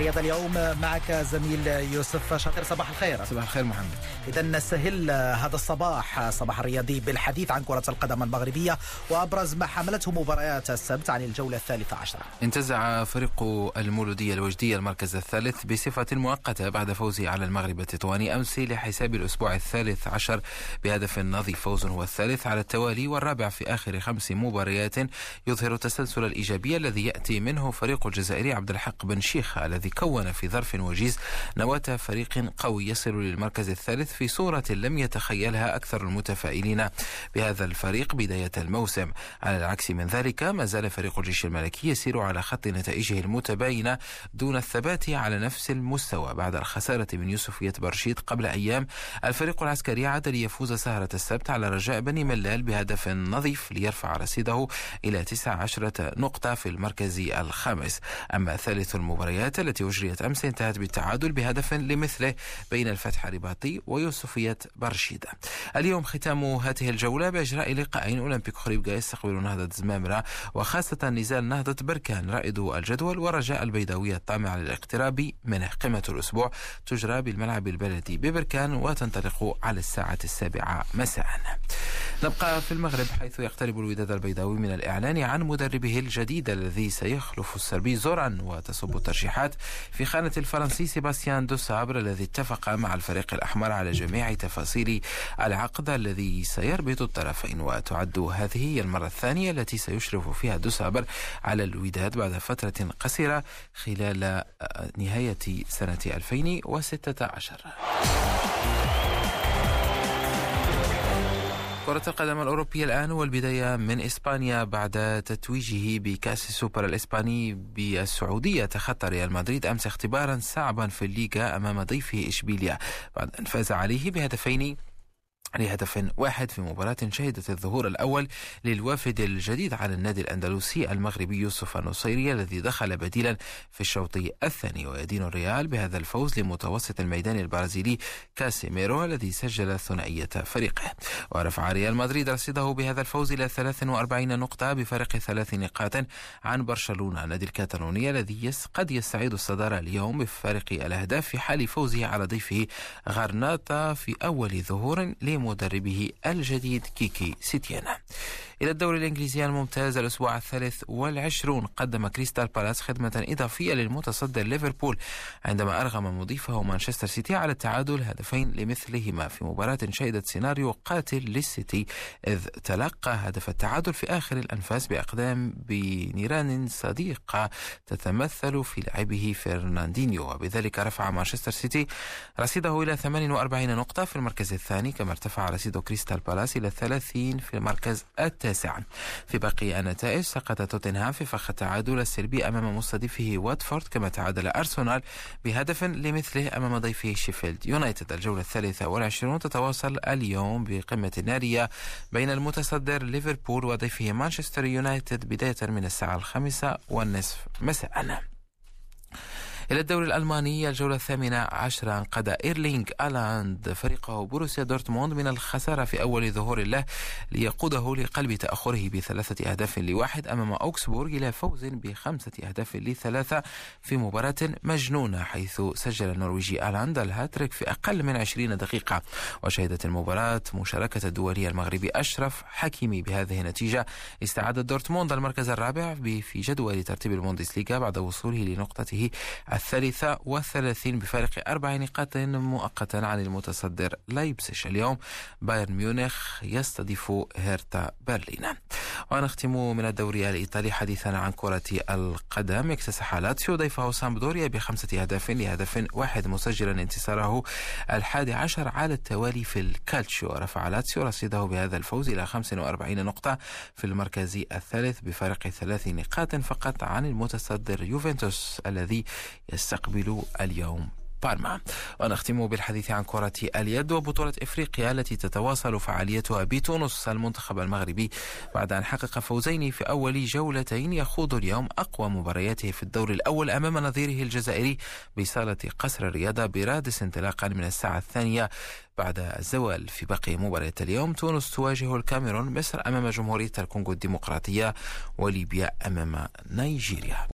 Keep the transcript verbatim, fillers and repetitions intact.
الرياضة اليوم معك زميل يوسف شاطر. صباح الخير. صباح الخير محمد. إذا نستهل هذا الصباح صباح الرياضي بالحديث عن كرة القدم المغربية وأبرز ما حملته مباريات السبت عن الجولة الثالثة عشرة. انتزع فريق المولودية الوجدية المركز الثالث بصفة مؤقتة بعد فوزه على المغرب التطواني أمس لحساب الأسبوع الثالث عشر بهدف نظيف. فوز هو الثالث على التوالي والرابع في آخر خمس مباريات، يظهر التسلسل الإيجابي الذي يأتي منه فريق الجزائري عبد الحق بن شيخة الذي كون في ظرف وجيز نواة فريق قوي يصل للمركز الثالث في صورة لم يتخيلها أكثر المتفائلين بهذا الفريق بداية الموسم. على العكس من ذلك ما زال فريق الجيش الملكي يسير على خط نتائجه المتباينة دون الثبات على نفس المستوى. بعد الخسارة من يوسفية برشيد قبل أيام، الفريق العسكري عاد ليفوز سهرة السبت على رجاء بني ملال بهدف نظيف ليرفع رصيده إلى تسع عشرة نقطة في المركز الخامس. أما ثالث المباريات التي أجريت أمس انتهت بالتعادل بهدف لمثله بين الفتح الرباطي ويوسفية برشيد. اليوم ختام هذه الجولة بإجراء لقاءين. أولمبيك خريبكا يستقبل نهضة زمامرة، وخاصة نزال نهضة بركان رائد الجدول ورجاء البيضاوية الطامع على الاقتراب منه. قمة الأسبوع تجرى بالملعب البلدي ببركان وتنطلق على الساعة السابعة مساء. نبقى في المغرب حيث يقترب الوداد البيضاوي من الإعلان عن مدربه الجديد الذي سيخلف السربي زوران، وتصب الترشيحات في خانة الفرنسي سيباستيان دو سابر الذي اتفق مع الفريق الأحمر على جميع تفاصيل العقد الذي سيربط الطرفين. وتعد هذه هي المرة الثانية التي سيشرف فيها دو سابر على الوداد بعد فترة قصيرة خلال نهاية سنة ألفين وستة عشر. كرة القدم الأوروبية الآن، والبداية من إسبانيا. بعد تتويجه بكأس السوبر الإسباني بالسعودية، تخطى ريال مدريد أمس اختبارا صعبا في الليغا أمام ضيفه إشبيليا بعد أن فاز عليه بهدفين لهدف واحد في مباراة شهدت الظهور الأول للوافد الجديد على النادي الأندلسي المغربي يوسف النصيري الذي دخل بديلا في الشوط الثاني. ويدين الريال بهذا الفوز لمتوسط الميدان البرازيلي كاسيميرو الذي سجل ثنائية فريقه. ورفع ريال مدريد رصيده بهذا الفوز إلى ثلاث وأربعين نقطة بفارق ثلاث نقاط عن برشلونة النادي الكاتالوني الذي قد يستعيد الصدارة اليوم بفارق الأهداف في حال فوزه على ضيفه غرناطة في أول ظهور مدربه الجديد كيكي سيتيان. إلى الدوري الإنجليزي الممتاز، الأسبوع الثالث والعشرون قدم كريستال بالاس خدمة إضافية للمتصدر ليفربول عندما أرغم مضيفه مانشستر سيتي على التعادل هدفين لمثلهما في مباراة شهدت سيناريو قاتل للسيتي، إذ تلقى هدف التعادل في آخر الأنفاس بأقدام بنيران صديقة تتمثل في لاعبه فرناندينيو، وبذلك رفع مانشستر سيتي رصيده إلى ثمانية وأربعين نقطة في المركز الثاني، كما ارتفع رصيد كريستال بالاس إلى ثلاثين في المركز التاسع. في باقي النتائج، سقط توتنهام في فخ التعادل السلبي أمام مستضيفه واتفورد، كما تعادل أرسنال بهدف لمثله أمام ضيفه شيفيلد يونايتد. الجولة الثالثة والعشرون تتواصل اليوم بقمة نارية بين المتصدر ليفربول وضيفه مانشستر يونايتد بداية من الساعة الخامسة والنصف مساء. إلى الدوري الألماني، الجولة الثامنة عشرة انقذ إيرلينغ هالاند فريقه بروسيا دورتموند من الخسارة في أول ظهور له ليقوده لقلب تأخره بثلاثة أهداف لواحد أمام أوكسبورغ إلى فوز بخمسة أهداف لثلاثة في مباراة مجنونة، حيث سجل النرويجي هالاند الهاتريك في أقل من عشرين دقيقة. وشهدت المباراة مشاركة الدولي المغربي أشرف حكيمي. بهذه النتيجة استعاد دورتموند المركز الرابع في جدول ترتيب البوندسليغا بعد وصوله لنقطته الثالثة والثلاثين بفارق أربع نقاط مؤقتا عن المتصدر لايبزيج. اليوم بايرن ميونخ يستضيف هيرتا برلين. ونختم من الدوري الإيطالي حديثا عن كرة القدم. اكتسح لاتسيو ضيفه سامبدوريا بخمسة أهداف لهدف واحد، مسجلا انتصاره الحادي عشر على التوالي في الكالتشيو. رفع لاتسيو رصيده بهذا الفوز إلى خمسة وأربعين نقطة في المركز الثالث بفارق ثلاث نقاط فقط عن المتصدر يوفنتوس الذي يستقبل اليوم بارما. ونختم بالحديث عن كرة اليد وبطولة إفريقيا التي تتواصل فعاليتها بتونس. المنتخب المغربي بعد أن حقق فوزين في أول جولتين يخوض اليوم أقوى مبارياته في الدور الأول أمام نظيره الجزائري بصالة قصر الرياضة برادس انطلاقا من الساعة الثانية بعد الزوال. في باقي مباريات اليوم، تونس تواجه الكاميرون، مصر أمام جمهورية الكونغو الديمقراطية، وليبيا أمام نيجيريا.